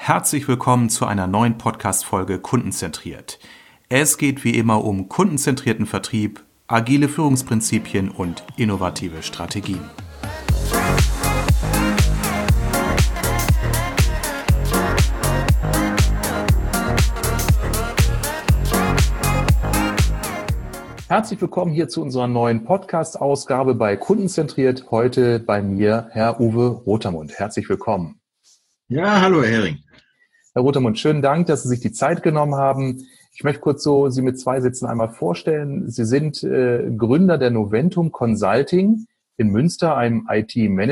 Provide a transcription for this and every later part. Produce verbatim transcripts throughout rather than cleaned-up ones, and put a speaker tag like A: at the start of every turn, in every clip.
A: Herzlich willkommen zu einer neuen Podcast-Folge Kundenzentriert. Es geht wie immer um kundenzentrierten Vertrieb, agile Führungsprinzipien und innovative Strategien. Herzlich willkommen hier zu unserer neuen Podcast-Ausgabe bei Kundenzentriert. Heute bei mir Herr Uwe Rotermund. Herzlich willkommen.
B: Ja, hallo Herr Hering.
A: Herr Rotermund, schönen Dank, dass Sie sich die Zeit genommen haben. Ich möchte kurz so Sie mit zwei Sätzen einmal vorstellen. Sie sind äh, Gründer der Noventum Consulting in Münster, einem I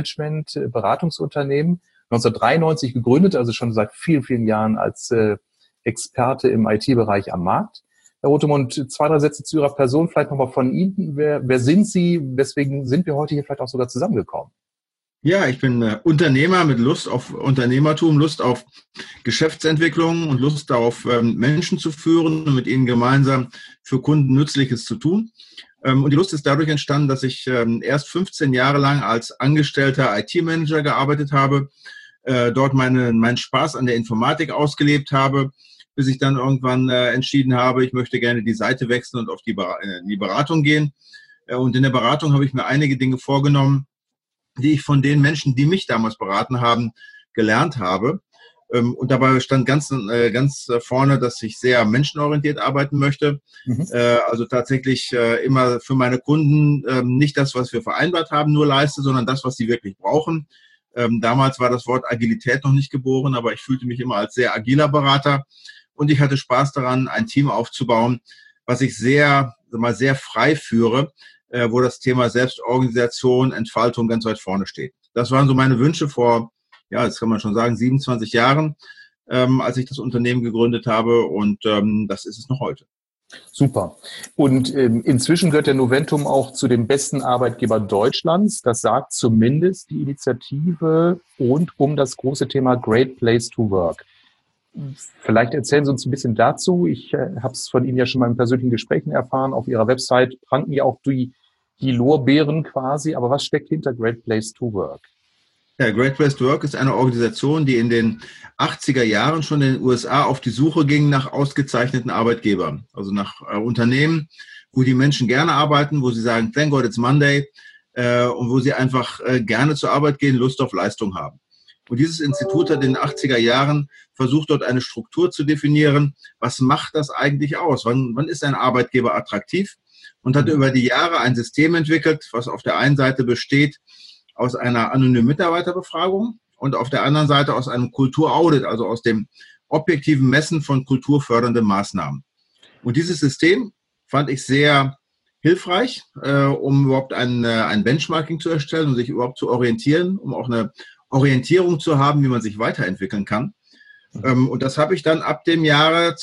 A: T-Management-Beratungsunternehmen. neunzehnhundertdreiundneunzig gegründet, also schon seit vielen, vielen Jahren als äh, Experte im I T-Bereich am Markt. Herr Rotermund, zwei, drei Sätze zu Ihrer Person, vielleicht nochmal von Ihnen. Wer, wer sind Sie? Weswegen sind wir heute hier vielleicht auch sogar zusammengekommen?
B: Ja, ich bin äh, Unternehmer mit Lust auf Unternehmertum, Lust auf Geschäftsentwicklung und Lust darauf, ähm, Menschen zu führen und mit ihnen gemeinsam für Kunden Nützliches zu tun. Ähm, und die Lust ist dadurch entstanden, dass ich ähm, erst fünfzehn Jahre lang als angestellter I T-Manager gearbeitet habe, äh, dort meine, meinen Spaß an der Informatik ausgelebt habe, bis ich dann irgendwann äh, entschieden habe, ich möchte gerne die Seite wechseln und auf die, Ber- äh, die Beratung gehen. Äh, und in der Beratung habe ich mir einige Dinge vorgenommen, die ich von den Menschen, die mich damals beraten haben, gelernt habe. Und dabei stand ganz, ganz vorne, dass ich sehr menschenorientiert arbeiten möchte. Mhm. Also tatsächlich immer für meine Kunden nicht das, was wir vereinbart haben, nur leiste, sondern das, was sie wirklich brauchen. Damals war das Wort Agilität noch nicht geboren, aber ich fühlte mich immer als sehr agiler Berater. Und ich hatte Spaß daran, ein Team aufzubauen, was ich sehr, mal sehr frei führe, wo das Thema Selbstorganisation, Entfaltung ganz weit vorne steht. Das waren so meine Wünsche vor, ja, jetzt kann man schon sagen, siebenundzwanzig Jahren, ähm, als ich das Unternehmen gegründet habe, und ähm, das ist es noch heute.
A: Super. Und ähm, inzwischen gehört der Noventum auch zu den besten Arbeitgebern Deutschlands. Das sagt zumindest die Initiative rund um das große Thema Great Place to Work. Vielleicht erzählen Sie uns ein bisschen dazu. Ich äh, habe es von Ihnen ja schon mal in persönlichen Gesprächen erfahren. Auf Ihrer Website pranken ja auch die Die Lorbeeren quasi, aber was steckt hinter Great Place to Work?
B: Ja, Great Place to Work ist eine Organisation, die in den achtziger Jahren schon in den U S A auf die Suche ging nach ausgezeichneten Arbeitgebern. Also nach äh, Unternehmen, wo die Menschen gerne arbeiten, wo sie sagen, thank God it's Monday, äh, und wo sie einfach äh, gerne zur Arbeit gehen, Lust auf Leistung haben. Und dieses Institut hat in den achtziger Jahren versucht, dort eine Struktur zu definieren. Was macht das eigentlich aus? Wann, wann ist ein Arbeitgeber attraktiv? Und hat über die Jahre ein System entwickelt, was auf der einen Seite besteht aus einer anonymen Mitarbeiterbefragung und auf der anderen Seite aus einem Kulturaudit, also aus dem objektiven Messen von kulturfördernden Maßnahmen. Und dieses System fand ich sehr hilfreich, äh, um überhaupt ein, äh, ein Benchmarking zu erstellen und sich überhaupt zu orientieren, um auch eine Orientierung zu haben, wie man sich weiterentwickeln kann. Mhm. Ähm, und das habe ich dann ab dem Jahre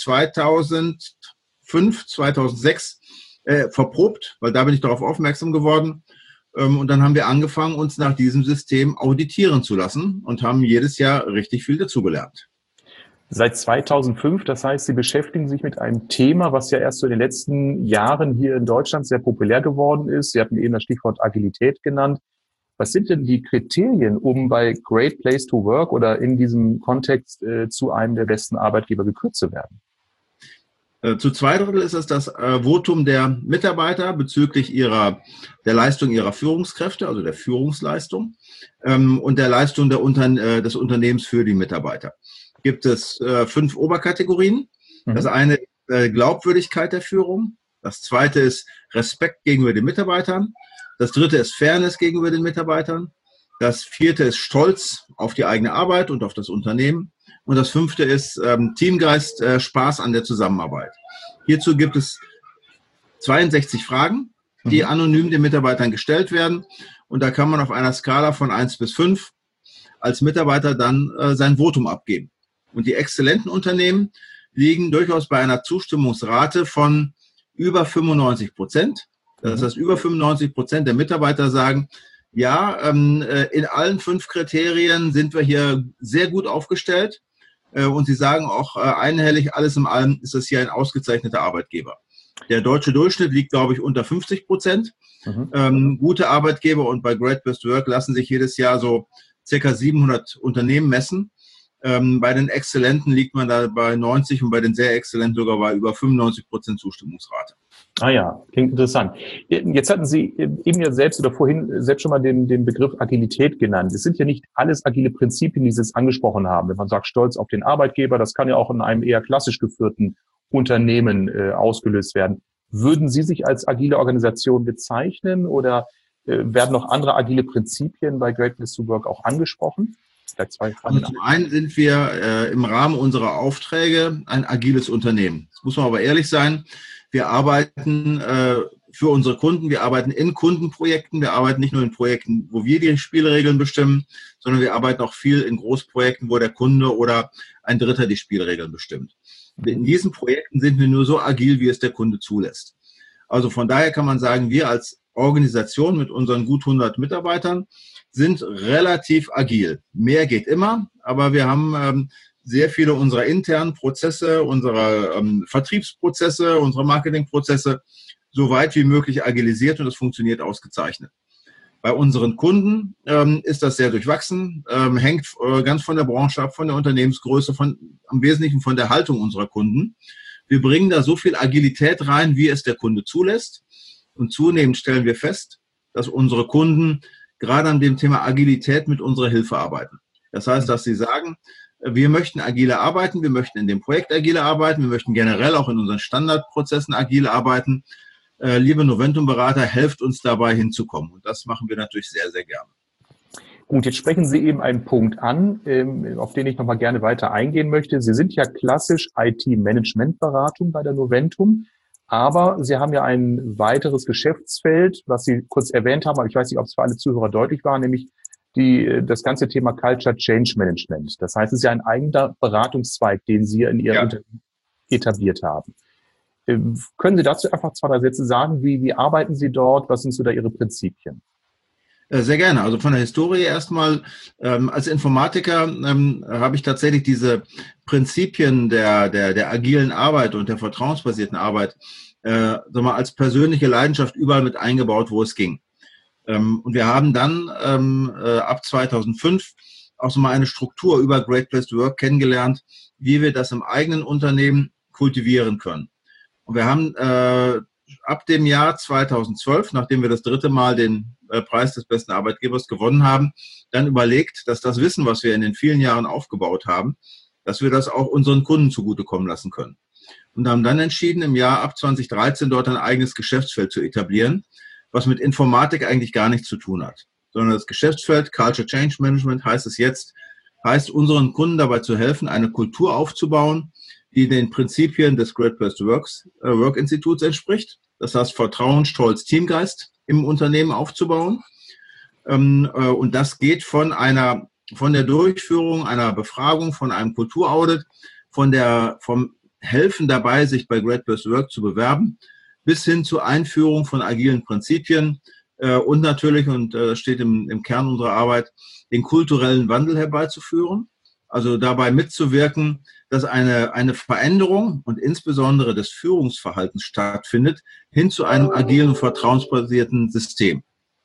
B: zweitausendfünf, zweitausendsechs Äh, verprobt, weil da bin ich darauf aufmerksam geworden. Ähm, und dann haben wir angefangen, uns nach diesem System auditieren zu lassen und haben jedes Jahr richtig viel dazugelernt.
A: Seit zweitausendfünf, das heißt, Sie beschäftigen sich mit einem Thema, was ja erst so in den letzten Jahren hier in Deutschland sehr populär geworden ist. Sie hatten eben das Stichwort Agilität genannt. Was sind denn die Kriterien, um bei Great Place to Work oder in diesem Kontext äh, zu einem der besten Arbeitgeber gekürt zu werden?
B: Zu zwei Drittel ist es das äh, Votum der Mitarbeiter bezüglich ihrer, der Leistung ihrer Führungskräfte, also der Führungsleistung, ähm, und der Leistung der Unter, äh, des Unternehmens für die Mitarbeiter. Gibt es äh, fünf Oberkategorien. Mhm. Das eine ist äh, Glaubwürdigkeit der Führung. Das zweite ist Respekt gegenüber den Mitarbeitern. Das dritte ist Fairness gegenüber den Mitarbeitern. Das vierte ist Stolz auf die eigene Arbeit und auf das Unternehmen. Und das fünfte ist ähm, Teamgeist, äh, Spaß an der Zusammenarbeit. Hierzu gibt es zweiundsechzig Fragen, die mhm. anonym den Mitarbeitern gestellt werden. Und da kann man auf einer Skala von eins bis fünf als Mitarbeiter dann äh, sein Votum abgeben. Und die exzellenten Unternehmen liegen durchaus bei einer Zustimmungsrate von über fünfundneunzig Prozent. Das heißt, über fünfundneunzig Prozent der Mitarbeiter sagen, ja, ähm, in allen fünf Kriterien sind wir hier sehr gut aufgestellt. Äh, und sie sagen auch äh, einhellig, alles in allem ist das hier ein ausgezeichneter Arbeitgeber. Der deutsche Durchschnitt liegt, glaube ich, unter fünfzig Prozent. Mhm. Ähm, gute Arbeitgeber, und bei Great Place to Work lassen sich jedes Jahr so circa siebenhundert Unternehmen messen. Ähm, bei den Exzellenten liegt man da bei neunzig und bei den sehr Exzellenten sogar bei über fünfundneunzig Prozent Zustimmungsrate.
A: Ah ja, klingt interessant. Jetzt hatten Sie eben ja selbst oder vorhin selbst schon mal den, den Begriff Agilität genannt. Es sind ja nicht alles agile Prinzipien, die Sie es angesprochen haben. Wenn man sagt, stolz auf den Arbeitgeber, das kann ja auch in einem eher klassisch geführten Unternehmen äh, ausgelöst werden. Würden Sie sich als agile Organisation bezeichnen oder äh, werden noch andere agile Prinzipien bei Great Place to Work auch angesprochen?
B: Vielleicht zwei Fragen. Also zum einen sind wir äh, im Rahmen unserer Aufträge ein agiles Unternehmen. Das muss man aber ehrlich sein. Wir arbeiten äh, für unsere Kunden, wir arbeiten in Kundenprojekten, wir arbeiten nicht nur in Projekten, wo wir die Spielregeln bestimmen, sondern wir arbeiten auch viel in Großprojekten, wo der Kunde oder ein Dritter die Spielregeln bestimmt. In diesen Projekten sind wir nur so agil, wie es der Kunde zulässt. Also von daher kann man sagen, wir als Organisation mit unseren gut hundert Mitarbeitern sind relativ agil. Mehr geht immer, aber wir haben ähm, sehr viele unserer internen Prozesse, unserer ähm, Vertriebsprozesse, unsere Marketingprozesse so weit wie möglich agilisiert und das funktioniert ausgezeichnet. Bei unseren Kunden ähm, ist das sehr durchwachsen, ähm, hängt äh, ganz von der Branche ab, von der Unternehmensgröße, von, am Wesentlichen von der Haltung unserer Kunden. Wir bringen da so viel Agilität rein, wie es der Kunde zulässt. Und zunehmend stellen wir fest, dass unsere Kunden gerade an dem Thema Agilität mit unserer Hilfe arbeiten. Das heißt, dass sie sagen, wir möchten agile arbeiten, wir möchten in dem Projekt agile arbeiten, wir möchten generell auch in unseren Standardprozessen agil arbeiten. Äh, liebe Noventum-Berater, helft uns dabei hinzukommen. Und das machen wir natürlich sehr, sehr gerne.
A: Gut, jetzt sprechen Sie eben einen Punkt an, ähm, auf den ich nochmal gerne weiter eingehen möchte. Sie sind ja klassisch I T-Management-Beratung bei der Noventum, aber Sie haben ja ein weiteres Geschäftsfeld, was Sie kurz erwähnt haben, aber ich weiß nicht, ob es für alle Zuhörer deutlich war, nämlich die, das ganze Thema Culture Change Management. Das heißt, es ist ja ein eigener Beratungszweig, den Sie in Ihrem
B: ja.
A: Unternehmen etabliert haben. Ähm, können Sie dazu einfach zwei, drei Sätze sagen? Wie, wie arbeiten Sie dort? Was sind so da Ihre Prinzipien?
B: Sehr gerne. Also von der Historie erstmal, ähm, als Informatiker ähm, habe ich tatsächlich diese Prinzipien der, der, der agilen Arbeit und der vertrauensbasierten Arbeit äh, sag mal, als persönliche Leidenschaft überall mit eingebaut, wo es ging. Ähm, und wir haben dann ähm, äh, ab zweitausendfünf auch so mal eine Struktur über Great Place to Work kennengelernt, wie wir das im eigenen Unternehmen kultivieren können. Und wir haben äh, ab dem Jahr zweitausendzwölf, nachdem wir das dritte Mal den äh, Preis des besten Arbeitgebers gewonnen haben, dann überlegt, dass das Wissen, was wir in den vielen Jahren aufgebaut haben, dass wir das auch unseren Kunden zugutekommen lassen können. Und haben dann entschieden, im Jahr ab zweitausenddreizehn dort ein eigenes Geschäftsfeld zu etablieren, was mit Informatik eigentlich gar nichts zu tun hat. Sondern das Geschäftsfeld Culture Change Management heißt es jetzt, heißt unseren Kunden dabei zu helfen, eine Kultur aufzubauen, die den Prinzipien des Great Place to Works, äh, Work Instituts entspricht. Das heißt, Vertrauen, Stolz, Teamgeist im Unternehmen aufzubauen. Ähm, äh, und das geht von einer, von der Durchführung einer Befragung, von einem Kulturaudit, von der, vom Helfen dabei, sich bei Great Place to Work zu bewerben, bis hin zur Einführung von agilen Prinzipien äh, und natürlich, und das äh, steht im, im Kern unserer Arbeit, den kulturellen Wandel herbeizuführen. Also dabei mitzuwirken, dass eine, eine Veränderung und insbesondere des Führungsverhaltens stattfindet, hin zu einem agilen und vertrauensbasierten System.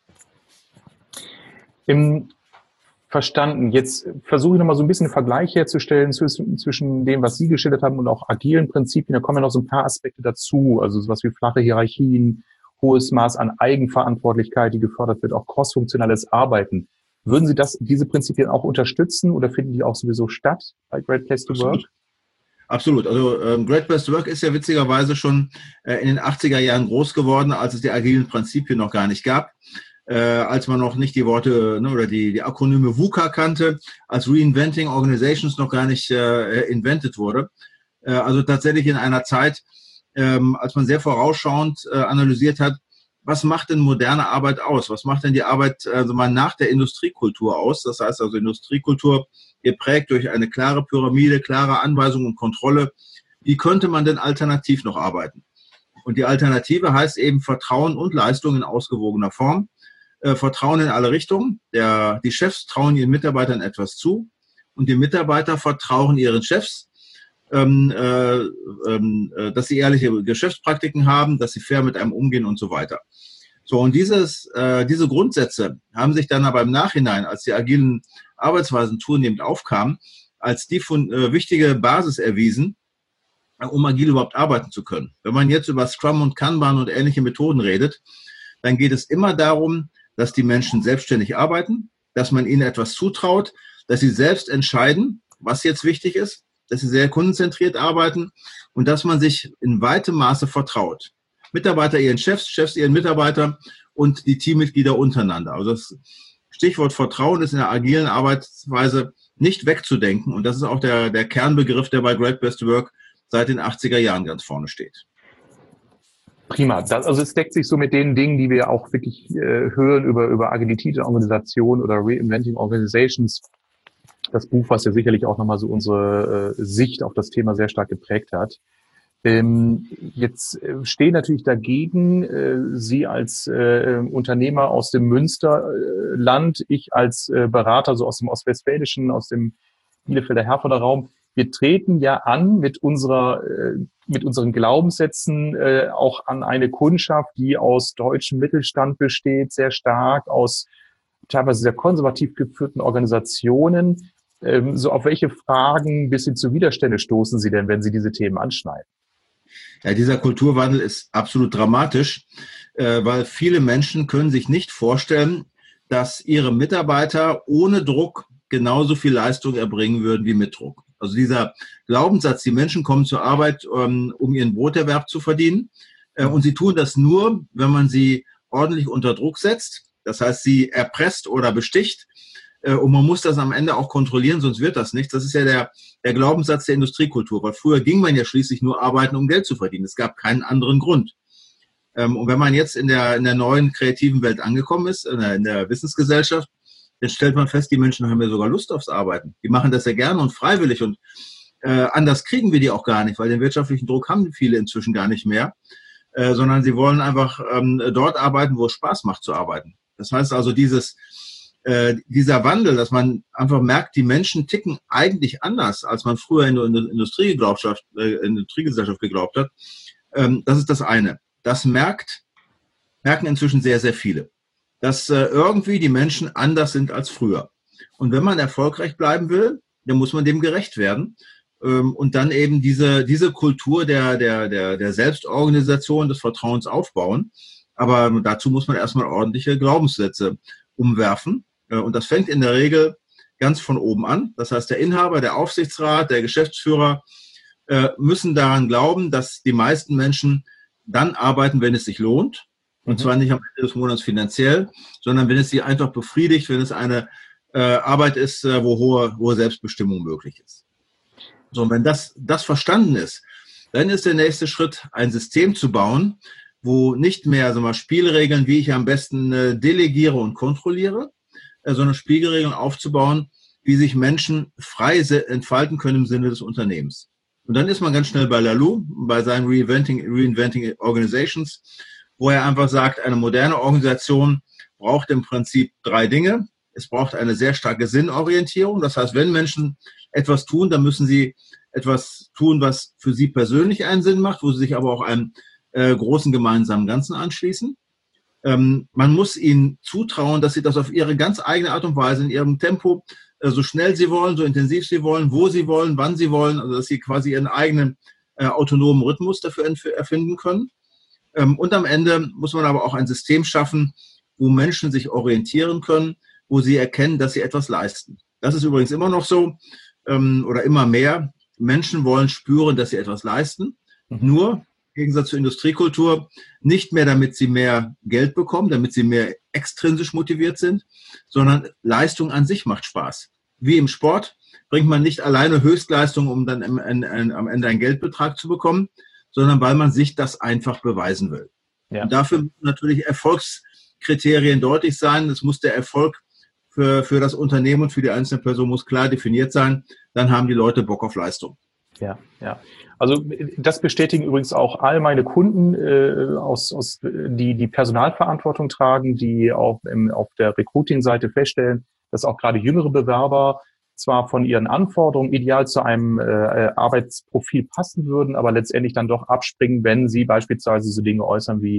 A: Im Verstanden. Jetzt versuche ich nochmal so ein bisschen einen Vergleich herzustellen zwischen, zwischen dem, was Sie geschildert haben und auch agilen Prinzipien. Da kommen ja noch so ein paar Aspekte dazu, also sowas wie flache Hierarchien, hohes Maß an Eigenverantwortlichkeit, die gefördert wird, auch crossfunktionales Arbeiten. Würden Sie das, diese Prinzipien auch unterstützen oder finden die auch sowieso statt bei Great Place to
B: Absolut.
A: Work?
B: Absolut. Also ähm, Great Place to Work ist ja witzigerweise schon äh, in den achtziger Jahren groß geworden, als es die agilen Prinzipien noch gar nicht gab. Äh, als man noch nicht die Worte ne, oder die, die Akronyme VUCA kannte, als Reinventing Organizations noch gar nicht äh, invented wurde. Äh, also tatsächlich in einer Zeit, ähm, als man sehr vorausschauend äh, analysiert hat, was macht denn moderne Arbeit aus? Was macht denn die Arbeit also mal nach der Industriekultur aus? Das heißt also Industriekultur geprägt durch eine klare Pyramide, klare Anweisung und Kontrolle. Wie könnte man denn alternativ noch arbeiten? Und die Alternative heißt eben Vertrauen und Leistung in ausgewogener Form. Äh, Vertrauen in alle Richtungen. Der, die Chefs trauen ihren Mitarbeitern etwas zu und die Mitarbeiter vertrauen ihren Chefs, ähm, äh, äh, dass sie ehrliche Geschäftspraktiken haben, dass sie fair mit einem umgehen und so weiter. So, und dieses, äh, diese Grundsätze haben sich dann aber im Nachhinein, als die agilen Arbeitsweisen zunehmend aufkamen, als die von, äh, wichtige Basis erwiesen, um agil überhaupt arbeiten zu können. Wenn man jetzt über Scrum und Kanban und ähnliche Methoden redet, dann geht es immer darum, dass die Menschen selbstständig arbeiten, dass man ihnen etwas zutraut, dass sie selbst entscheiden, was jetzt wichtig ist, dass sie sehr kundenzentriert arbeiten und dass man sich in weitem Maße vertraut. Mitarbeiter ihren Chefs, Chefs ihren Mitarbeitern und die Teammitglieder untereinander. Also das Stichwort Vertrauen ist in der agilen Arbeitsweise nicht wegzudenken und das ist auch der, der Kernbegriff, der bei Great Place to Work seit den achtziger Jahren ganz vorne steht.
A: Prima. Das, also es deckt sich so mit den Dingen, die wir auch wirklich äh, hören über, über Agilität in Organisationen oder Reinventing Organizations. Das Buch, was ja sicherlich auch nochmal so unsere äh, Sicht auf das Thema sehr stark geprägt hat. Ähm, jetzt äh, stehen natürlich dagegen äh, Sie als äh, Unternehmer aus dem Münsterland, ich als äh, Berater so aus dem Ostwestfälischen, aus dem Bielefelder Herforder Raum. Wir treten ja an mit unserer, äh, mit unseren Glaubenssätzen äh, auch an eine Kundschaft, die aus deutschem Mittelstand besteht, sehr stark aus teilweise sehr konservativ geführten Organisationen. Ähm, so auf welche Fragen bis hin zu Widerstände stoßen Sie denn, wenn Sie diese Themen anschneiden?
B: Ja, dieser Kulturwandel ist absolut dramatisch, äh, weil viele Menschen können sich nicht vorstellen, dass ihre Mitarbeiter ohne Druck genauso viel Leistung erbringen würden wie mit Druck. Also dieser Glaubenssatz, die Menschen kommen zur Arbeit, um ihren Broterwerb zu verdienen. Und sie tun das nur, wenn man sie ordentlich unter Druck setzt. Das heißt, sie erpresst oder besticht. Und man muss das am Ende auch kontrollieren, sonst wird das nichts. Das ist ja der, der Glaubenssatz der Industriekultur. Weil früher ging man ja schließlich nur arbeiten, um Geld zu verdienen. Es gab keinen anderen Grund. Und wenn man jetzt in der, in der neuen kreativen Welt angekommen ist, in der, in der Wissensgesellschaft, dann stellt man fest, die Menschen haben ja sogar Lust aufs Arbeiten. Die machen das ja gerne und freiwillig und äh, anders kriegen wir die auch gar nicht, weil den wirtschaftlichen Druck haben viele inzwischen gar nicht mehr, äh, sondern sie wollen einfach ähm, dort arbeiten, wo es Spaß macht zu arbeiten. Das heißt also, dieses, äh, dieser Wandel, dass man einfach merkt, die Menschen ticken eigentlich anders, als man früher in der Industrie geglaubt hat, äh, Industriegesellschaft geglaubt hat, ähm, das ist das eine. Das merkt, merken inzwischen sehr, sehr viele. Dass äh, irgendwie die Menschen anders sind als früher. Und wenn man erfolgreich bleiben will, dann muss man dem gerecht werden ähm, und dann eben diese diese Kultur der der der der Selbstorganisation, des Vertrauens aufbauen. Aber dazu muss man erstmal ordentliche Glaubenssätze umwerfen. Äh, und das fängt in der Regel ganz von oben an. Das heißt, der Inhaber, der Aufsichtsrat, der Geschäftsführer äh, müssen daran glauben, dass die meisten Menschen dann arbeiten, wenn es sich lohnt. Und zwar nicht am Ende des Monats finanziell, sondern wenn es sie einfach befriedigt, wenn es eine äh, Arbeit ist, äh, wo hohe, hohe Selbstbestimmung möglich ist. So, und wenn das, das verstanden ist, dann ist der nächste Schritt, ein System zu bauen, wo nicht mehr sagen wir, Spielregeln, wie ich am besten äh, delegiere und kontrolliere, äh, sondern Spielregeln aufzubauen, wie sich Menschen frei entfalten können im Sinne des Unternehmens. Und dann ist man ganz schnell bei Laloux, bei seinen Reinventing, Reinventing Organizations, wo er einfach sagt, eine moderne Organisation braucht im Prinzip drei Dinge. Es braucht eine sehr starke Sinnorientierung. Das heißt, wenn Menschen etwas tun, dann müssen sie etwas tun, was für sie persönlich einen Sinn macht, wo sie sich aber auch einem äh, großen gemeinsamen Ganzen anschließen. Ähm, man muss ihnen zutrauen, dass sie das auf ihre ganz eigene Art und Weise, in ihrem Tempo, äh, so schnell sie wollen, so intensiv sie wollen, wo sie wollen, wann sie wollen, also dass sie quasi ihren eigenen äh, autonomen Rhythmus dafür erfinden können. Und am Ende muss man aber auch ein System schaffen, wo Menschen sich orientieren können, wo sie erkennen, dass sie etwas leisten. Das ist übrigens immer noch so oder immer mehr. Menschen wollen spüren, dass sie etwas leisten. Mhm. Nur im Gegensatz zur Industriekultur nicht mehr, damit sie mehr Geld bekommen, damit sie mehr extrinsisch motiviert sind, sondern Leistung an sich macht Spaß. Wie im Sport bringt man nicht alleine Höchstleistung, um dann am Ende einen Geldbetrag zu bekommen, sondern weil man sich das einfach beweisen will. Ja. Und dafür müssen natürlich Erfolgskriterien deutlich sein. Es muss der Erfolg für, für das Unternehmen und für die einzelne Person muss klar definiert sein. Dann haben die Leute Bock auf Leistung.
A: Ja, ja. Also das bestätigen übrigens auch all meine Kunden, äh, aus, aus, die die Personalverantwortung tragen, die auch im, auf der Recruiting-Seite feststellen, dass auch gerade jüngere Bewerber zwar von ihren Anforderungen ideal zu einem äh, Arbeitsprofil passen würden, aber letztendlich dann doch abspringen, wenn sie beispielsweise so Dinge äußern wie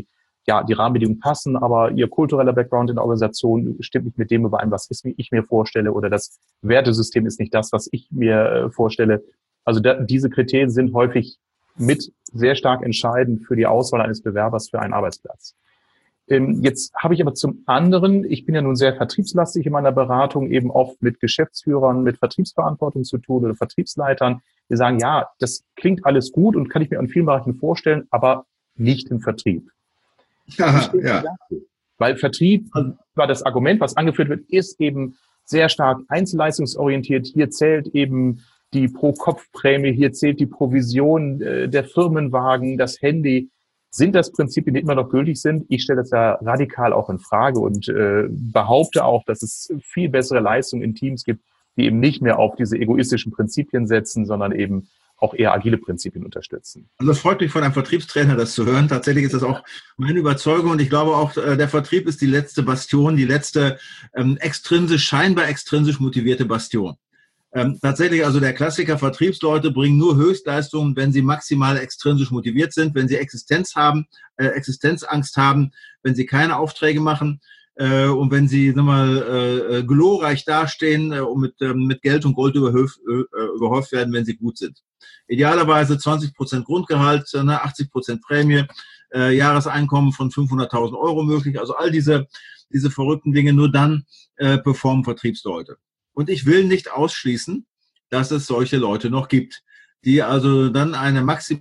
A: ja, die Rahmenbedingungen passen, aber ihr kultureller Background in der Organisation stimmt nicht mit dem überein, was ich mir vorstelle, oder das Wertesystem ist nicht das, was ich mir äh, vorstelle. Also da, diese Kriterien sind häufig mit sehr stark entscheidend für die Auswahl eines Bewerbers für einen Arbeitsplatz. Ähm, jetzt habe ich aber zum anderen, ich bin ja nun sehr vertriebslastig in meiner Beratung, eben oft mit Geschäftsführern, mit Vertriebsverantwortung zu tun oder Vertriebsleitern, die sagen, ja, das klingt alles gut und kann ich mir an vielen Bereichen vorstellen, aber nicht im Vertrieb.
B: Ja, ja.
A: Weil Vertrieb, war das Argument, was angeführt wird, ist eben sehr stark einzelleistungsorientiert. Hier zählt eben die Pro-Kopf-Prämie, hier zählt die Provision, äh, der Firmenwagen, das Handy. Sind das Prinzipien, die immer noch gültig sind? Ich stelle das ja radikal auch in Frage und äh, behaupte auch, dass es viel bessere Leistungen in Teams gibt, die eben nicht mehr auf diese egoistischen Prinzipien setzen, sondern eben auch eher agile Prinzipien unterstützen.
B: Und das freut mich von einem Vertriebstrainer, das zu hören. Tatsächlich ist das auch meine Überzeugung. Und ich glaube auch, der Vertrieb ist die letzte Bastion, die letzte ähm, extrinsisch, scheinbar extrinsisch motivierte Bastion. Ähm, tatsächlich, also der Klassiker, Vertriebsleute bringen nur Höchstleistungen, wenn sie maximal extrinsisch motiviert sind, wenn sie Existenz haben, äh, Existenzangst haben, wenn sie keine Aufträge machen. Äh, und wenn sie sag mal, äh, glorreich dastehen äh, und mit, äh, mit Geld und Gold überhäuft, äh, überhäuft werden, wenn sie gut sind. Idealerweise zwanzig Prozent Grundgehalt, äh, achtzig Prozent Prämie, äh, Jahreseinkommen von fünfhunderttausend Euro möglich. Also all diese, diese verrückten Dinge, nur dann äh, performen Vertriebsleute. Und ich will nicht ausschließen, dass es solche Leute noch gibt, die also dann eine maximale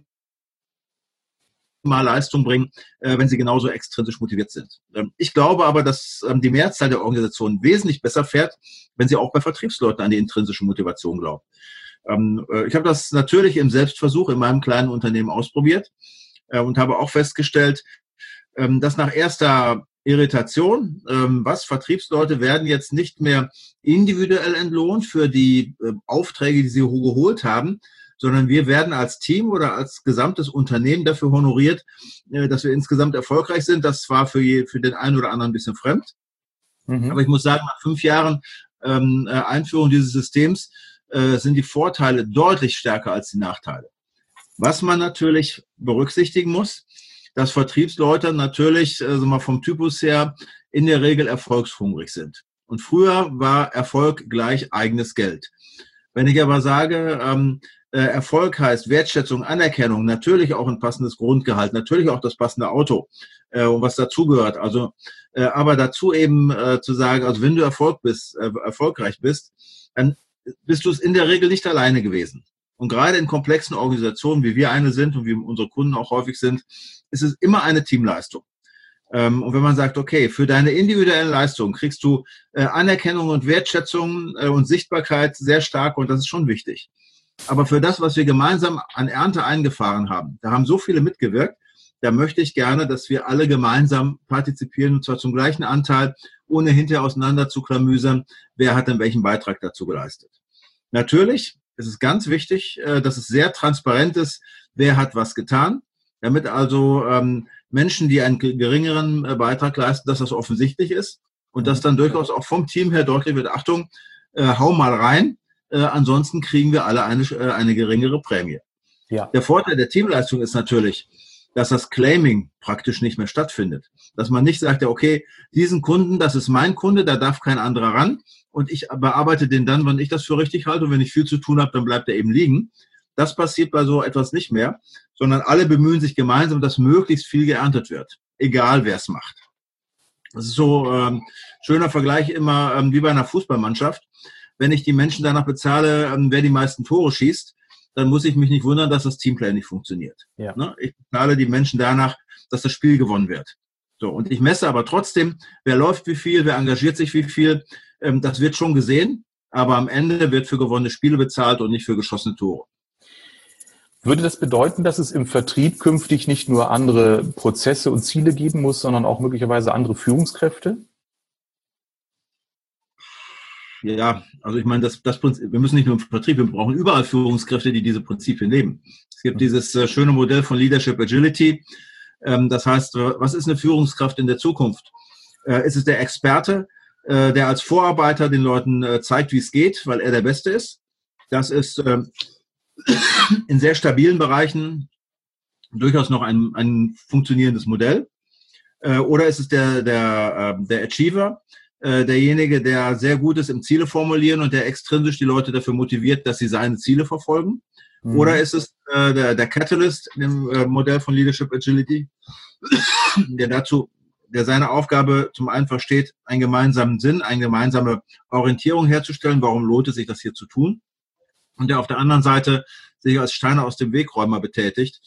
B: mal Leistung bringen, äh, wenn sie genauso extrinsisch motiviert sind. Ähm, ich glaube aber, dass ähm, die Mehrzahl der Organisationen wesentlich besser fährt, wenn sie auch bei Vertriebsleuten an die intrinsische Motivation glauben. Ähm, äh, ich habe das natürlich im Selbstversuch in meinem kleinen Unternehmen ausprobiert äh, und habe auch festgestellt, ähm, dass nach erster Irritation, ähm, was Vertriebsleute werden jetzt nicht mehr individuell entlohnt für die äh, Aufträge, die sie geholt haben, sondern wir werden als Team oder als gesamtes Unternehmen dafür honoriert, dass wir insgesamt erfolgreich sind. Das war für, je, für den einen oder anderen ein bisschen fremd. Mhm. Aber ich muss sagen, nach fünf Jahren ähm, Einführung dieses Systems äh, sind die Vorteile deutlich stärker als die Nachteile. Was man natürlich berücksichtigen muss, dass Vertriebsleute natürlich also mal vom Typus her in der Regel erfolgshungrig sind. Und früher war Erfolg gleich eigenes Geld. Wenn ich aber sage, ähm, Erfolg heißt Wertschätzung, Anerkennung, natürlich auch ein passendes Grundgehalt, natürlich auch das passende Auto äh, und was dazugehört. Also, äh, aber dazu eben äh, zu sagen, also wenn du Erfolg bist, äh, erfolgreich bist, dann bist du es in der Regel nicht alleine gewesen. Und gerade in komplexen Organisationen, wie wir eine sind und wie unsere Kunden auch häufig sind, ist es immer eine Teamleistung. Ähm, und wenn man sagt, okay, für deine individuellen Leistungen kriegst du äh, Anerkennung und Wertschätzung äh, und Sichtbarkeit sehr stark und das ist schon wichtig. Aber für das, was wir gemeinsam an Ernte eingefahren haben, da haben so viele mitgewirkt, da möchte ich gerne, dass wir alle gemeinsam partizipieren, und zwar zum gleichen Anteil, ohne hinterher auseinander zu klamüsern, wer hat denn welchen Beitrag dazu geleistet. Natürlich ist es ganz wichtig, dass es sehr transparent ist, wer hat was getan, damit also ähm, Menschen, die einen geringeren Beitrag leisten, dass das offensichtlich ist und dass dann durchaus auch vom Team her deutlich wird, Achtung, äh, hau mal rein, Äh, ansonsten kriegen wir alle eine, äh, eine geringere Prämie. Ja. Der Vorteil der Teamleistung ist natürlich, dass das Claiming praktisch nicht mehr stattfindet. Dass man nicht sagt, ja, okay, diesen Kunden, das ist mein Kunde, da darf kein anderer ran und ich bearbeite den dann, wenn ich das für richtig halte und wenn ich viel zu tun habe, dann bleibt er eben liegen. Das passiert bei so etwas nicht mehr, sondern alle bemühen sich gemeinsam, dass möglichst viel geerntet wird, egal wer es macht. Das ist so ein ähm, schöner Vergleich immer ähm, wie bei einer Fußballmannschaft. Wenn ich die Menschen danach bezahle, ähm, wer die meisten Tore schießt, dann muss ich mich nicht wundern, dass das Teamplay nicht funktioniert. Ja. Ne? Ich bezahle die Menschen danach, dass das Spiel gewonnen wird. So, und ich messe aber trotzdem, wer läuft wie viel, wer engagiert sich wie viel. Ähm, das wird schon gesehen, aber am Ende wird für gewonnene Spiele bezahlt und nicht für geschossene Tore.
A: Würde das bedeuten, dass es im Vertrieb künftig nicht nur andere Prozesse und Ziele geben muss, sondern auch möglicherweise andere Führungskräfte?
B: Ja, also ich meine, das, das Prinzip, wir müssen nicht nur im Vertrieb, wir brauchen überall Führungskräfte, die diese Prinzipien leben. Es gibt dieses äh, schöne Modell von Leadership Agility. Ähm, das heißt, was ist eine Führungskraft in der Zukunft? Äh, ist es der Experte, äh, der als Vorarbeiter den Leuten äh, zeigt, wie es geht, weil er der Beste ist? Das ist äh, in sehr stabilen Bereichen durchaus noch ein, ein funktionierendes Modell. Äh, oder ist es der, der, äh, der Achiever, äh, derjenige, der sehr gut ist im Ziele formulieren und der extrinsisch die Leute dafür motiviert, dass sie seine Ziele verfolgen? Mhm. Oder ist es äh, der, der Catalyst im äh, Modell von Leadership Agility, der dazu, der seine Aufgabe zum einen versteht, einen gemeinsamen Sinn, eine gemeinsame Orientierung herzustellen, warum lohnt es sich, das hier zu tun? Und der auf der anderen Seite sich als Steiner aus dem Wegräumer betätigt,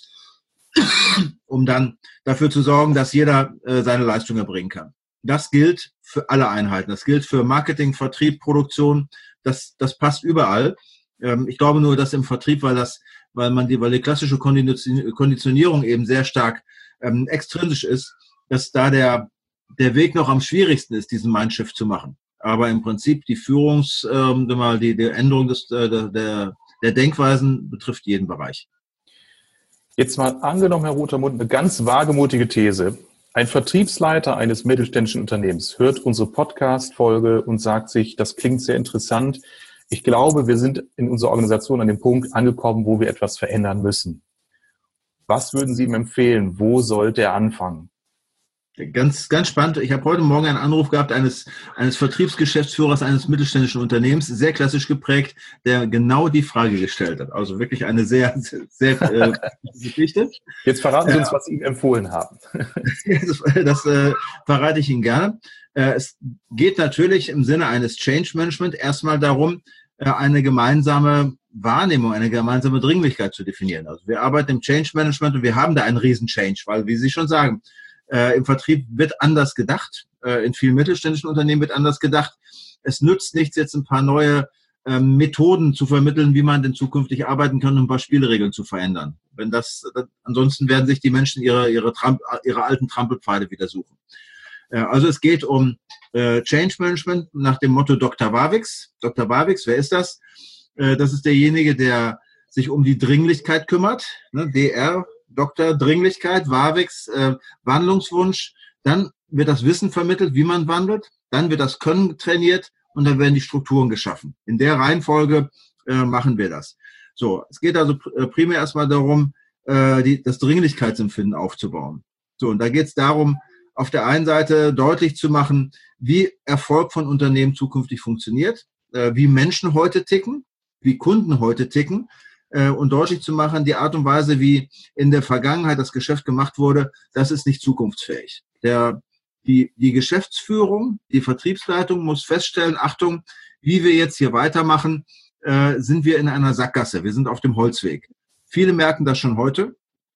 B: um dann dafür zu sorgen, dass jeder äh, seine Leistung erbringen kann. Das gilt für alle Einheiten. Das gilt für Marketing, Vertrieb, Produktion. Das, das passt überall. Ähm, ich glaube nur, dass im Vertrieb, weil das, weil man die, weil die klassische Konditionierung eben sehr stark ähm, extrinsisch ist, dass da der, der Weg noch am schwierigsten ist, diesen Mindshift zu machen. Aber im Prinzip die Führungs, ähm, die, die Änderung des, äh, der, der Denkweisen betrifft jeden Bereich.
A: Jetzt mal angenommen, Herr Rotermund, eine ganz wagemutige These. Ein Vertriebsleiter eines mittelständischen Unternehmens hört unsere Podcast-Folge und sagt sich, das klingt sehr interessant. Ich glaube, wir sind in unserer Organisation an dem Punkt angekommen, wo wir etwas verändern müssen. Was würden Sie ihm empfehlen? Wo sollte er anfangen?
B: Ganz, ganz spannend. Ich habe heute Morgen einen Anruf gehabt eines, eines Vertriebsgeschäftsführers eines mittelständischen Unternehmens, sehr klassisch geprägt, der genau die Frage gestellt hat. Also wirklich eine sehr, sehr, sehr äh, Geschichte.
A: Jetzt verraten Sie uns, äh, was Sie ihm empfohlen haben.
B: das das äh, verrate ich Ihnen gerne. Äh, es geht natürlich im Sinne eines Change Management erstmal darum, äh, eine gemeinsame Wahrnehmung, eine gemeinsame Dringlichkeit zu definieren. Also wir arbeiten im Change Management und wir haben da einen riesen Change, weil, wie Sie schon sagen, Äh, im Vertrieb wird anders gedacht. Äh, in vielen mittelständischen Unternehmen wird anders gedacht. Es nützt nichts, jetzt ein paar neue äh, Methoden zu vermitteln, wie man denn zukünftig arbeiten kann, um ein paar Spielregeln zu verändern. Wenn das, das ansonsten werden sich die Menschen ihre, ihre, Tramp, ihre alten Trampelpfade wieder suchen. Äh, also es geht um äh, Change Management nach dem Motto Doktor Warwick's. Doktor Warwick's, wer ist das? Äh, das ist derjenige, der sich um die Dringlichkeit kümmert, ne, D R, Doktor Dringlichkeit, Warwick's äh, Wandlungswunsch, dann wird das Wissen vermittelt, wie man wandelt, dann wird das Können trainiert und dann werden die Strukturen geschaffen. In der Reihenfolge äh, machen wir das. So, es geht also pr- primär erstmal darum, äh, die, das Dringlichkeitsempfinden aufzubauen. So, und da geht es darum, auf der einen Seite deutlich zu machen, wie Erfolg von Unternehmen zukünftig funktioniert, äh, wie Menschen heute ticken, wie Kunden heute ticken, und deutlich zu machen, die Art und Weise, wie in der Vergangenheit das Geschäft gemacht wurde, das ist nicht zukunftsfähig. Der, die, die Geschäftsführung, die Vertriebsleitung muss feststellen, Achtung, wie wir jetzt hier weitermachen, äh, sind wir in einer Sackgasse, wir sind auf dem Holzweg. Viele merken das schon heute,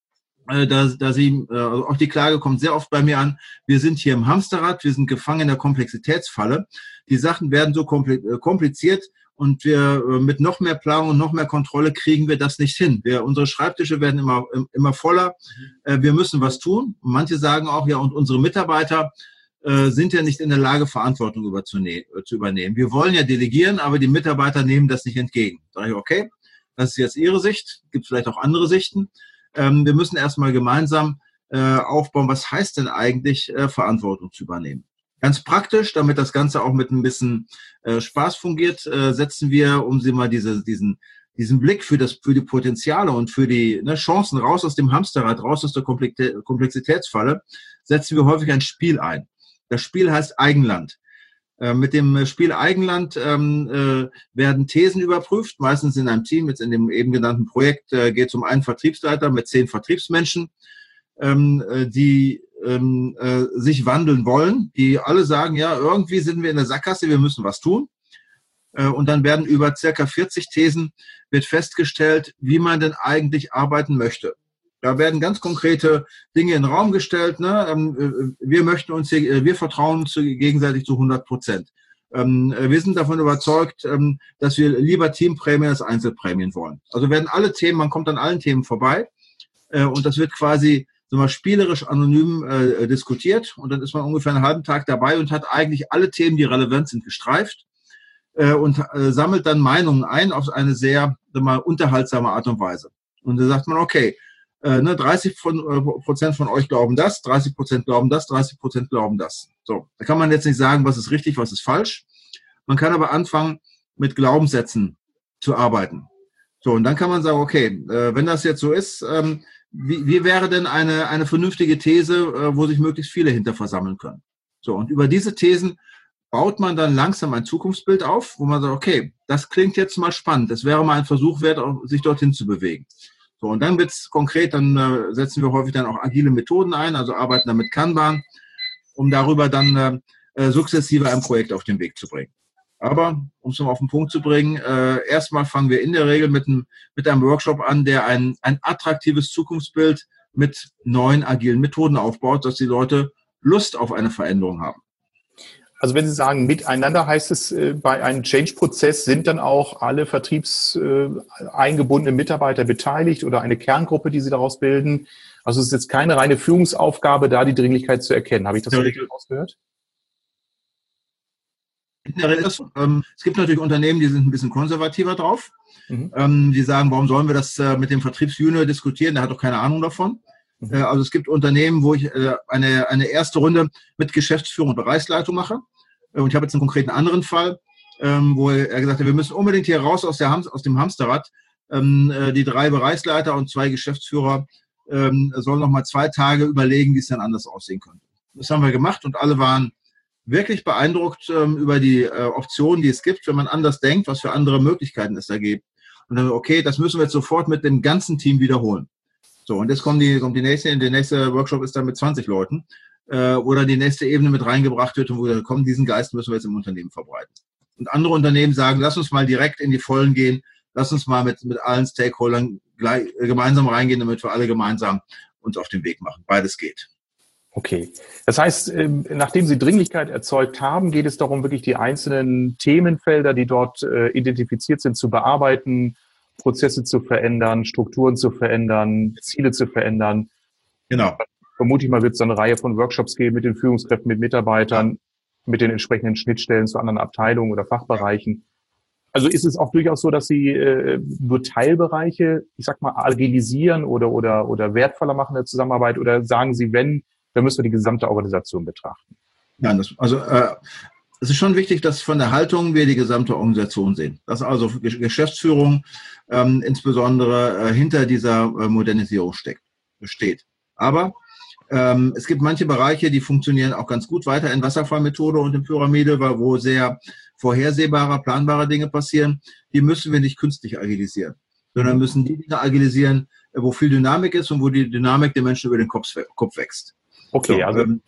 B: äh, da, da sie, äh, auch die Klage kommt sehr oft bei mir an, wir sind hier im Hamsterrad, wir sind gefangen in der Komplexitätsfalle, die Sachen werden so kompliziert, und wir mit noch mehr Planung und noch mehr Kontrolle kriegen wir das nicht hin. Wir, unsere Schreibtische werden immer, immer voller. Wir müssen was tun. Und manche sagen auch, ja, und unsere Mitarbeiter äh, sind ja nicht in der Lage, Verantwortung überzune- zu übernehmen. Wir wollen ja delegieren, aber die Mitarbeiter nehmen das nicht entgegen. Da sage ich, okay, das ist jetzt Ihre Sicht. Gibt vielleicht auch andere Sichten. Ähm, wir müssen erstmal gemeinsam äh, aufbauen, was heißt denn eigentlich, äh, Verantwortung zu übernehmen. Ganz praktisch, damit das Ganze auch mit ein bisschen äh, Spaß fungiert, äh, setzen wir, um Sie mal diese, diesen, diesen Blick für das, für die Potenziale und für die ne, Chancen raus aus dem Hamsterrad, raus aus der Komplexitätsfalle, setzen wir häufig ein Spiel ein. Das Spiel heißt Eigenland. Äh, mit dem Spiel Eigenland ähm, äh, werden Thesen überprüft, meistens in einem Team. Jetzt in dem eben genannten Projekt äh, geht es um einen Vertriebsleiter mit zehn Vertriebsmenschen, ähm, äh, die ähm, äh, sich wandeln wollen, die alle sagen, ja, irgendwie sind wir in der Sackgasse, wir müssen was tun. Äh, und dann werden über circa vierzig Thesen wird festgestellt, wie man denn eigentlich arbeiten möchte. Da werden ganz konkrete Dinge in den Raum gestellt. Ne? Ähm, wir möchten uns hier, wir vertrauen uns gegenseitig zu hundert Prozent. Ähm, wir sind davon überzeugt, ähm, dass wir lieber Teamprämien als Einzelprämien wollen. Also werden alle Themen, man kommt an allen Themen vorbei äh, und das wird quasi so mal spielerisch anonym äh, diskutiert und dann ist man ungefähr einen halben Tag dabei und hat eigentlich alle Themen, die relevant sind, gestreift äh, und äh, sammelt dann Meinungen ein auf eine sehr so mal unterhaltsame Art und Weise. Und da sagt man, okay, äh, ne, dreißig Prozent von euch glauben das, dreißig Prozent glauben das, dreißig Prozent glauben das. So, da kann man jetzt nicht sagen, was ist richtig, was ist falsch. Man kann aber anfangen, mit Glaubenssätzen zu arbeiten. So, und dann kann man sagen, okay, äh, wenn das jetzt so ist, ähm, wie, wie wäre denn eine, eine vernünftige These, wo sich möglichst viele hinter versammeln können? So, und über diese Thesen baut man dann langsam ein Zukunftsbild auf, wo man sagt, okay, das klingt jetzt mal spannend, das wäre mal ein Versuch wert, sich dorthin zu bewegen. So, und dann wird's konkret, dann äh, setzen wir häufig dann auch agile Methoden ein, also arbeiten dann mit Kanban, um darüber dann äh, sukzessive ein Projekt auf den Weg zu bringen. Aber, um es noch auf den Punkt zu bringen, äh, erstmal fangen wir in der Regel mit einem, mit einem Workshop an, der ein, ein attraktives Zukunftsbild mit neuen agilen Methoden aufbaut, dass die Leute Lust auf eine Veränderung haben.
A: Also wenn Sie sagen miteinander, heißt es, äh, bei einem Change-Prozess sind dann auch alle vertriebseingebundenen äh, Mitarbeiter beteiligt oder eine Kerngruppe, die Sie daraus bilden? Also es ist jetzt keine reine Führungsaufgabe, da die Dringlichkeit zu erkennen. Habe ich das so richtig rausgehört?
B: Ähm, es gibt natürlich Unternehmen, die sind ein bisschen konservativer drauf. Mhm. Ähm, die sagen, warum sollen wir das äh, mit dem Vertriebsjunior diskutieren? Der hat doch keine Ahnung davon. Mhm. Äh, also es gibt Unternehmen, wo ich äh, eine, eine erste Runde mit Geschäftsführung und Bereichsleitung mache. Und ich habe jetzt einen konkreten anderen Fall, ähm, wo er gesagt hat, wir müssen unbedingt hier raus aus, der Ham- aus dem Hamsterrad. Ähm, äh, die drei Bereichsleiter und zwei Geschäftsführer ähm, sollen noch mal zwei Tage überlegen, wie es dann anders aussehen könnte. Das haben wir gemacht und alle waren wirklich beeindruckt ähm, über die äh, Optionen, die es gibt, wenn man anders denkt, was für andere Möglichkeiten es da gibt. Und dann, okay, das müssen wir jetzt sofort mit dem ganzen Team wiederholen. So, und jetzt kommen die, kommt die nächste, der nächste Workshop ist dann mit zwanzig Leuten. Äh, oder die nächste Ebene mit reingebracht wird und wo wir kommen, diesen Geist müssen wir jetzt im Unternehmen verbreiten. Und andere Unternehmen sagen, lass uns mal direkt in die Vollen gehen, lass uns mal mit, mit allen Stakeholdern gleich, äh, gemeinsam reingehen, damit wir alle gemeinsam uns auf den Weg machen. Beides geht.
A: Okay. Das heißt, äh, nachdem Sie Dringlichkeit erzeugt haben, geht es darum, wirklich die einzelnen Themenfelder, die dort äh, identifiziert sind, zu bearbeiten, Prozesse zu verändern, Strukturen zu verändern, Ziele zu verändern.
B: Genau.
A: Vermute ich mal, wird es dann eine Reihe von Workshops geben mit den Führungskräften, mit Mitarbeitern, mit den entsprechenden Schnittstellen zu anderen Abteilungen oder Fachbereichen. Also ist es auch durchaus so, dass Sie äh, nur Teilbereiche, ich sag mal, agilisieren oder, oder, oder wertvoller machen in der Zusammenarbeit? Oder sagen Sie, wenn, dann müssen wir die gesamte Organisation betrachten?
B: Nein, das, also äh, es ist schon wichtig, dass von der Haltung wir die gesamte Organisation sehen. Dass also Geschäftsführung ähm, insbesondere äh, hinter dieser äh, Modernisierung steckt, steht. Aber ähm, es gibt manche Bereiche, die funktionieren auch ganz gut weiter in Wasserfallmethode und in Pyramide, wo sehr vorhersehbare, planbare Dinge passieren. Die müssen wir nicht künstlich agilisieren, sondern müssen die Dinge agilisieren, wo viel Dynamik ist und wo die Dynamik den Menschen über den Kopf, Kopf wächst.
A: Okay, so, also ähm,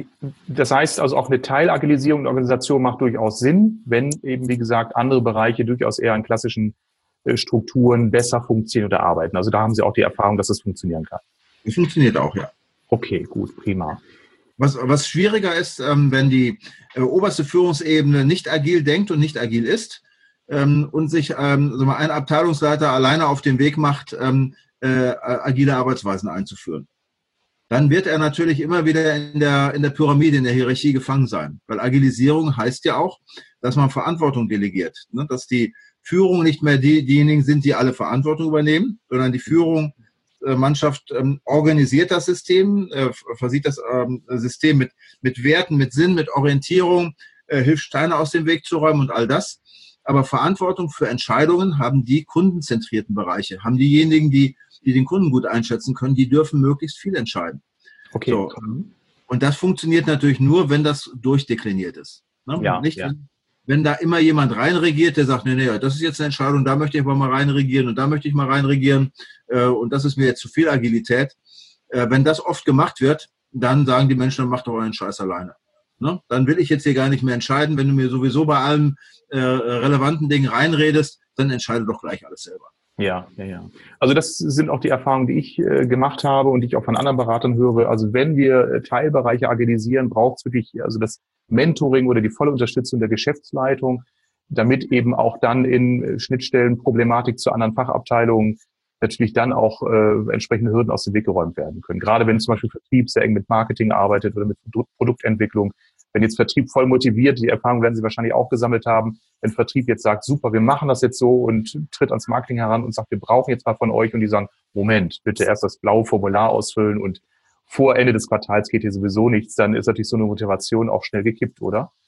A: das heißt also auch eine Teilagilisierung der Organisation macht durchaus Sinn, wenn eben, wie gesagt, andere Bereiche durchaus eher an klassischen äh, Strukturen besser funktionieren oder arbeiten. Also da haben Sie auch die Erfahrung, dass es funktionieren kann.
B: Es funktioniert auch, ja.
A: Okay, gut, prima.
B: Was, was schwieriger ist, ähm, wenn die äh, oberste Führungsebene nicht agil denkt und nicht agil ist ähm, und sich ähm, also mal ein Abteilungsleiter alleine auf den Weg macht, ähm, äh, agile Arbeitsweisen einzuführen. Dann wird er natürlich immer wieder in der, in der Pyramide, in der Hierarchie gefangen sein. Weil Agilisierung heißt ja auch, dass man Verantwortung delegiert. Ne? Dass die Führung nicht mehr die, diejenigen sind, die alle Verantwortung übernehmen, sondern die Führung Mannschaft ähm, organisiert das System, äh, versieht das ähm, System mit, mit Werten, mit Sinn, mit Orientierung, äh, hilft Steine aus dem Weg zu räumen und all das. Aber Verantwortung für Entscheidungen haben die kundenzentrierten Bereiche, haben diejenigen, die, die den Kunden gut einschätzen können, die dürfen möglichst viel entscheiden.
A: Okay.
B: So. Und das funktioniert natürlich nur, wenn das durchdekliniert ist. Ne?
A: Ja,
B: Nicht,
A: ja.
B: Wenn da immer jemand reinregiert, der sagt, nee, nee, das ist jetzt eine Entscheidung, da möchte ich aber mal reinregieren und da möchte ich mal reinregieren äh, und das ist mir jetzt zu viel Agilität. Äh, wenn das oft gemacht wird, dann sagen die Menschen, dann macht doch euren Scheiß alleine. Ne? Dann will ich jetzt hier gar nicht mehr entscheiden. Wenn du mir sowieso bei allen äh, relevanten Dingen reinredest, dann entscheide doch gleich alles selber.
A: Ja, ja, ja. Also das sind auch die Erfahrungen, die ich äh, gemacht habe und die ich auch von anderen Beratern höre. Also wenn wir äh, Teilbereiche agilisieren, braucht es wirklich also das Mentoring oder die volle Unterstützung der Geschäftsleitung, damit eben auch dann in äh, Schnittstellen Problematik zu anderen Fachabteilungen natürlich dann auch äh, entsprechende Hürden aus dem Weg geräumt werden können. Gerade wenn zum Beispiel Vertrieb sehr eng mit Marketing arbeitet oder mit Produktentwicklung. Wenn jetzt Vertrieb voll motiviert, die Erfahrung werden Sie wahrscheinlich auch gesammelt haben, wenn Vertrieb jetzt sagt, super, wir machen das jetzt so und tritt ans Marketing heran und sagt, wir brauchen jetzt mal von euch und die sagen, Moment, bitte erst das blaue Formular ausfüllen und vor Ende des Quartals geht hier sowieso nichts, dann ist natürlich so eine Motivation auch schnell gekippt, oder?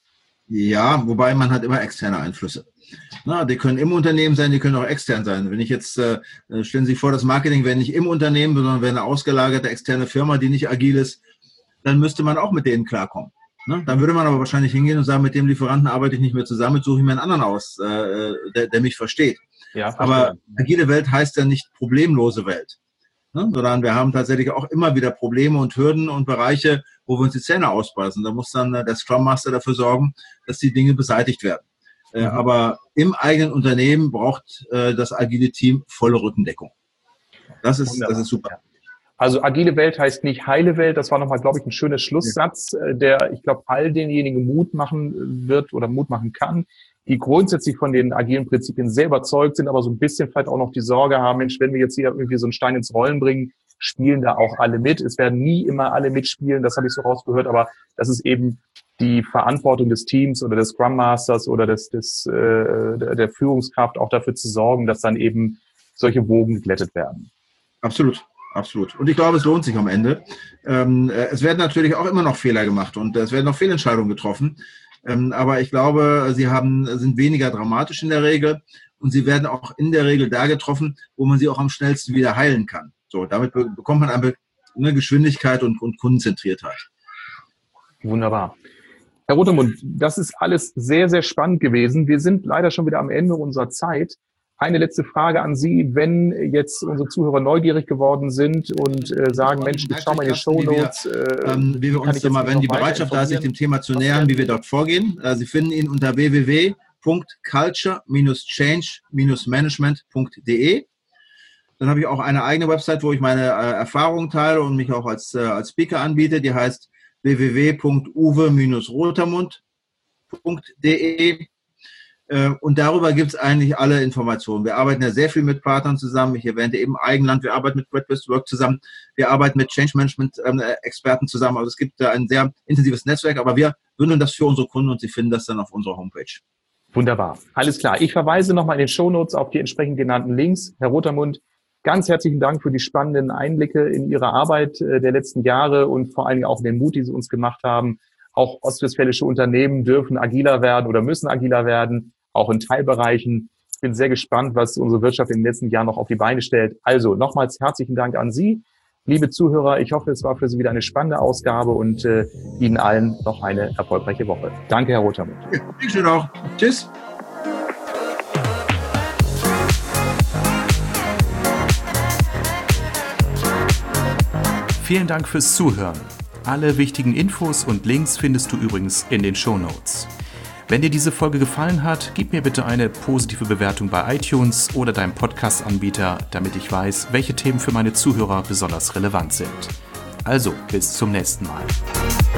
B: Ja, wobei man hat immer externe Einflüsse. Na, die können im Unternehmen sein, die können auch extern sein. Wenn ich jetzt, äh, stellen Sie sich vor, das Marketing wäre nicht im Unternehmen, sondern wäre eine ausgelagerte externe Firma, die nicht agil ist, dann müsste man auch mit denen klarkommen. Ne? Dann würde man aber wahrscheinlich hingehen und sagen, mit dem Lieferanten arbeite ich nicht mehr zusammen, suche ich mir einen anderen aus, äh, der, der mich versteht. Ja, aber agile Welt heißt ja nicht problemlose Welt, ne? Sondern wir haben tatsächlich auch immer wieder Probleme und Hürden und Bereiche, wo wir uns die Zähne ausbeißen. Da muss dann der Scrum Master dafür sorgen, dass die Dinge beseitigt werden. Mhm. Äh, aber im eigenen Unternehmen braucht äh, das agile Team volle Rückendeckung. Das ist, das ist super. Ja.
A: Also agile Welt heißt nicht heile Welt. Das war nochmal, glaube ich, ein schöner Schlusssatz, ja. der, ich glaube, all denjenigen Mut machen wird oder Mut machen kann, die grundsätzlich von den agilen Prinzipien sehr überzeugt sind, aber so ein bisschen vielleicht auch noch die Sorge haben, Mensch, wenn wir jetzt hier irgendwie so einen Stein ins Rollen bringen, spielen da auch alle mit. Es werden nie immer alle mitspielen, das habe ich so rausgehört, aber das ist eben die Verantwortung des Teams oder des Scrum Masters oder des, des äh, der Führungskraft, auch dafür zu sorgen, dass dann eben solche Wogen geglättet werden.
B: Absolut. Absolut. Und ich glaube, es lohnt sich am Ende. Ähm, es werden natürlich auch immer noch Fehler gemacht und es werden noch Fehlentscheidungen getroffen. Ähm, aber ich glaube, sie haben, sind weniger dramatisch in der Regel und sie werden auch in der Regel da getroffen, wo man sie auch am schnellsten wieder heilen kann. So, damit be- bekommt man eine, eine Geschwindigkeit und, und Kundenzentriertheit.
A: Wunderbar. Herr Rotermund, das ist alles sehr, sehr spannend gewesen. Wir sind leider schon wieder am Ende unserer Zeit. Eine letzte Frage an Sie, wenn jetzt unsere Zuhörer neugierig geworden sind und äh, sagen, Mensch, ich schau mal in die Shownotes.
B: Äh, ähm, wie wir uns da mal, wenn die Bereitschaft da ist, sich dem Thema zu nähern, wie wir dort vorgehen. Äh, Sie finden ihn unter w w w punkt culture dash change dash management punkt d e. Dann habe ich auch eine eigene Website, wo ich meine äh, Erfahrungen teile und mich auch als, äh, als Speaker anbiete. Die heißt w w w punkt uwe dash rotermund punkt d e. Und darüber gibt es eigentlich alle Informationen. Wir arbeiten ja sehr viel mit Partnern zusammen. Ich erwähnte eben Eigenland. Wir arbeiten mit Great Place to Work zusammen. Wir arbeiten mit Change Management Experten zusammen. Also es gibt da ein sehr intensives Netzwerk, aber wir bündeln das für unsere Kunden und Sie finden das dann auf unserer Homepage.
A: Wunderbar. Alles klar. Ich verweise nochmal in den Shownotes auf die entsprechend genannten Links. Herr Rotermund, ganz herzlichen Dank für die spannenden Einblicke in Ihre Arbeit der letzten Jahre und vor allen Dingen auch den Mut, die Sie uns gemacht haben. Auch ostwestfälische Unternehmen dürfen agiler werden oder müssen agiler werden, auch in Teilbereichen. Ich bin sehr gespannt, was unsere Wirtschaft in den letzten Jahren noch auf die Beine stellt. Also nochmals herzlichen Dank an Sie, liebe Zuhörer. Ich hoffe, es war für Sie wieder eine spannende Ausgabe und äh, Ihnen allen noch eine erfolgreiche Woche. Danke, Herr Rotermund.
B: Ja, ich schön auch. Tschüss.
C: Vielen Dank fürs Zuhören. Alle wichtigen Infos und Links findest du übrigens in den Shownotes. Wenn dir diese Folge gefallen hat, gib mir bitte eine positive Bewertung bei iTunes oder deinem Podcast-Anbieter, damit ich weiß, welche Themen für meine Zuhörer besonders relevant sind. Also, bis zum nächsten Mal.